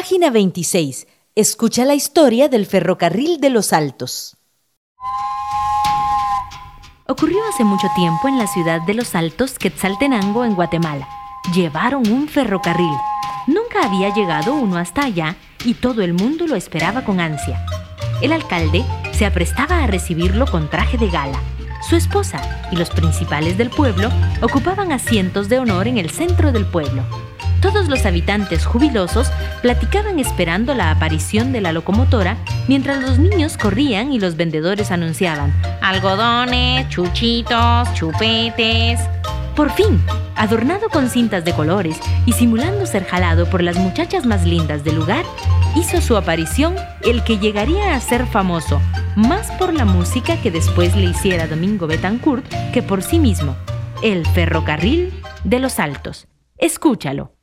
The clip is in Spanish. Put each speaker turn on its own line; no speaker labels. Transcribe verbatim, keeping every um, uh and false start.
Página veintiséis. Escucha la historia del ferrocarril de los Altos.
Ocurrió hace mucho tiempo en la ciudad de Los Altos, Quetzaltenango, en Guatemala. Llevaron un ferrocarril. Nunca había llegado uno hasta allá y todo el mundo lo esperaba con ansia. El alcalde se aprestaba a recibirlo con traje de gala. Su esposa y los principales del pueblo ocupaban asientos de honor en el centro del pueblo. Todos los habitantes jubilosos platicaban esperando la aparición de la locomotora, mientras los niños corrían y los vendedores anunciaban algodones, chuchitos, chupetes. Por fin, adornado con cintas de colores y simulando ser jalado por las muchachas más lindas del lugar, hizo su aparición el que llegaría a ser famoso, más por la música que después le hiciera Domingo Betancourt que por sí mismo, el ferrocarril de los Altos. Escúchalo.